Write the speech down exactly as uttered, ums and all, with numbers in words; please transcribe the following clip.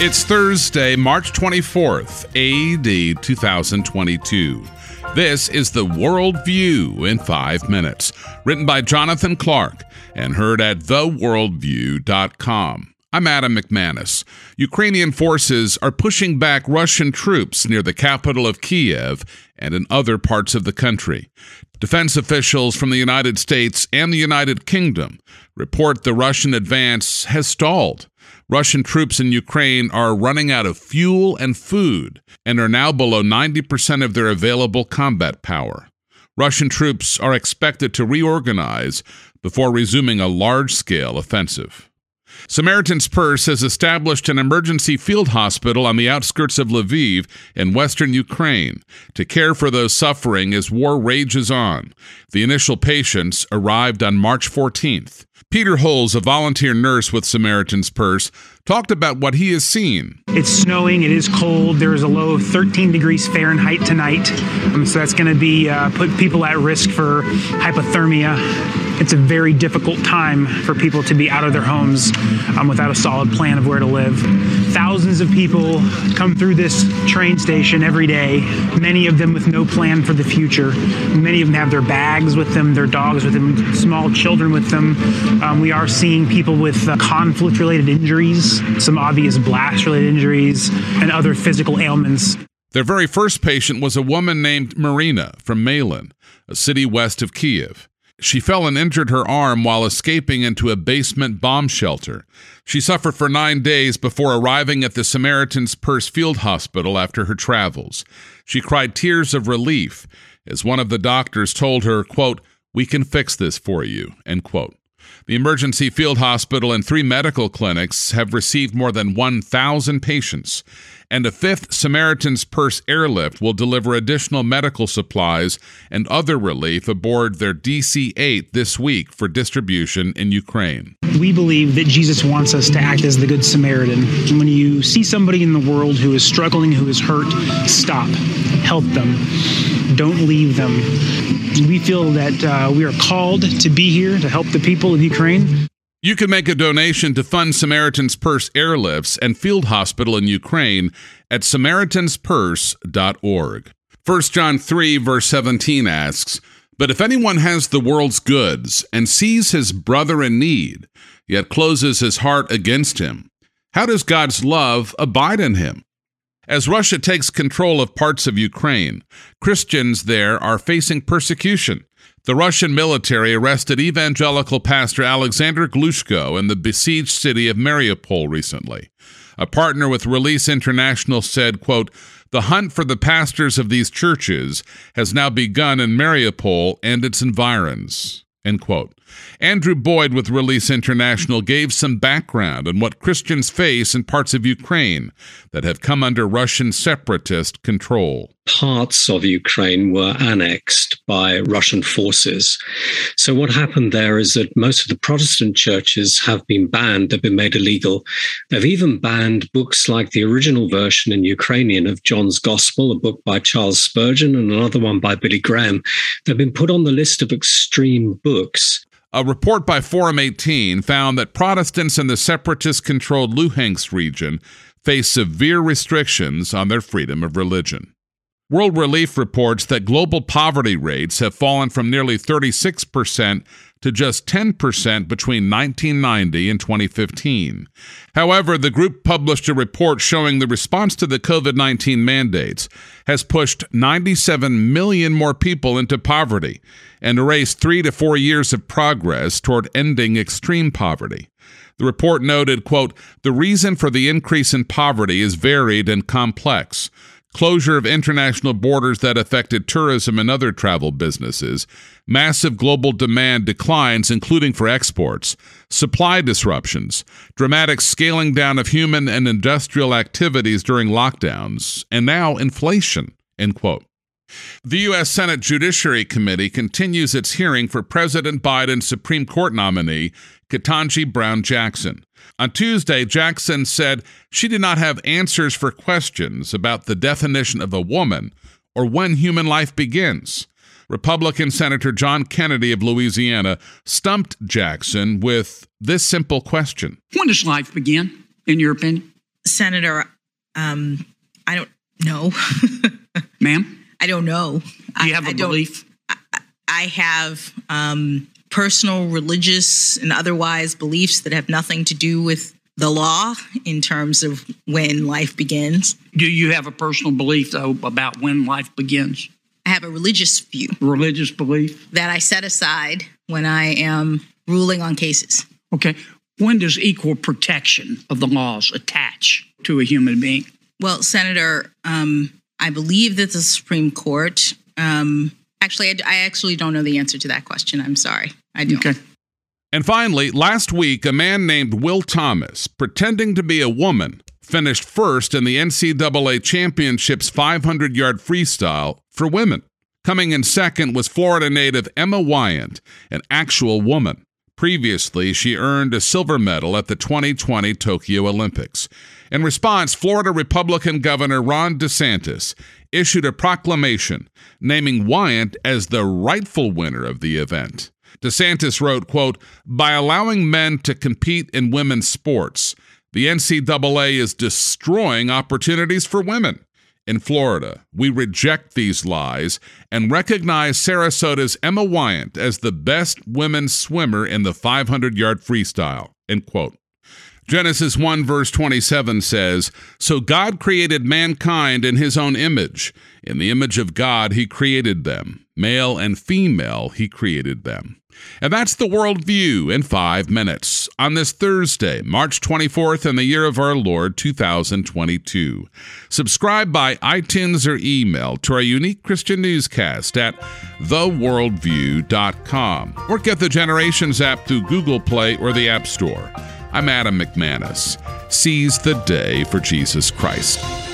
It's Thursday, March twenty-fourth, A D two thousand twenty-two. This is the World View in five minutes, written by Jonathan Clark and heard at the world view dot com. I'm Adam McManus. Ukrainian forces are pushing back Russian troops near the capital of Kiev and in other parts of the country. Defense officials from the United States and the United Kingdom report the Russian advance has stalled. Russian troops in Ukraine are running out of fuel and food and are now below ninety percent of their available combat power. Russian troops are expected to reorganize before resuming a large-scale offensive. Samaritan's Purse has established an emergency field hospital on the outskirts of Lviv in western Ukraine to care for those suffering as war rages on. The initial patients arrived on March fourteenth. Peter Holes, a volunteer nurse with Samaritan's Purse, talked about what he has seen. It's snowing, it is cold, there is a low of thirteen degrees Fahrenheit tonight, um, so that's going to be uh, put people at risk for hypothermia. It's a very difficult time for people to be out of their homes um, without a solid plan of where to live. Thousands of people come through this train station every day, many of them with no plan for the future. Many of them have their bags with them, their dogs with them, small children with them. Um, we are seeing people with uh, conflict-related injuries, some obvious blast-related injuries, and other physical ailments. Their very first patient was a woman named Marina from Malin, a city west of Kiev. She fell and injured her arm while escaping into a basement bomb shelter. She suffered for nine days before arriving at the Samaritan's Purse Field Hospital after her travels. She cried tears of relief as one of the doctors told her, quote, "We can fix this for you," end quote. The emergency field hospital and three medical clinics have received more than one thousand patients, and a fifth Samaritan's Purse airlift will deliver additional medical supplies and other relief aboard their D C eight this week for distribution in Ukraine. We believe that Jesus wants us to act as the Good Samaritan. When you see somebody in the world who is struggling, who is hurt, stop, help them, don't leave them. We feel that uh, we are called to be here to help the people of Ukraine. You can make a donation to fund Samaritan's Purse airlifts and field hospital in Ukraine at samaritans purse dot org. First John three, verse seventeen asks, "But if anyone has the world's goods and sees his brother in need, yet closes his heart against him, how does God's love abide in him?" As Russia takes control of parts of Ukraine, Christians there are facing persecution. The Russian military arrested evangelical pastor Alexander Glushko in the besieged city of Mariupol recently. A partner with Release International said, quote, "The hunt for the pastors of these churches has now begun in Mariupol and its environs," end quote. Andrew Boyd with Release International gave some background on what Christians face in parts of Ukraine that have come under Russian separatist control. Parts of Ukraine were annexed by Russian forces. So what happened there is that most of the Protestant churches have been banned, they've been made illegal. They've even banned books like the original version in Ukrainian of John's Gospel, a book by Charles Spurgeon, and another one by Billy Graham. They've been put on the list of extreme books. A report by Forum eighteen found that Protestants in the separatist-controlled Luhansk region face severe restrictions on their freedom of religion. World Relief reports that global poverty rates have fallen from nearly thirty-six percent to just ten percent between nineteen ninety and twenty fifteen. However, the group published a report showing the response to the COVID nineteen mandates has pushed ninety-seven million more people into poverty and erased three to four years of progress toward ending extreme poverty. The report noted, quote, "The reason for the increase in poverty is varied and complex. Closure of international borders that affected tourism and other travel businesses, massive global demand declines, including for exports, supply disruptions, dramatic scaling down of human and industrial activities during lockdowns, and now inflation," end quote. The U S Senate Judiciary Committee continues its hearing for President Biden's Supreme Court nominee, Ketanji Brown Jackson. On Tuesday, Jackson said she did not have answers for questions about the definition of a woman or when human life begins. Republican Senator John Kennedy of Louisiana stumped Jackson with this simple question. When does life begin, in your opinion? Senator, um, I don't know. Ma'am? I don't know. Do you have I, a I belief? I, I have um, personal, religious, and otherwise beliefs that have nothing to do with the law in terms of when life begins. Do you have a personal belief, though, about when life begins? I have a religious view. Religious belief? That I set aside when I am ruling on cases. Okay. When does equal protection of the laws attach to a human being? Well, Senator, um, I believe that the Supreme Court, um, actually, I, I actually don't know the answer to that question. I'm sorry. I don't. Okay. And finally, last week, a man named Will Thomas, pretending to be a woman, finished first in the N C double A Championship's five hundred yard freestyle for women. Coming in second was Florida native Emma Wyant, an actual woman. Previously, she earned a silver medal at the twenty twenty Tokyo Olympics. In response, Florida Republican Governor Ron DeSantis issued a proclamation naming Wyant as the rightful winner of the event. DeSantis wrote, quote, "By allowing men to compete in women's sports, the N C double A is destroying opportunities for women. In Florida, we reject these lies and recognize Sarasota's Emma Wyant as the best women's swimmer in the five hundred yard freestyle," end quote. Genesis one verse twenty-seven says, "So God created mankind in his own image. In the image of God, he created them. Male and female, he created them." And that's the Worldview in five minutes on this Thursday, March twenty-fourth, in the year of our Lord, two thousand twenty-two. Subscribe by iTunes or email to our unique Christian newscast at the worldview dot com, or get the Generations app through Google Play or the App Store. I'm Adam McManus. Seize the day for Jesus Christ.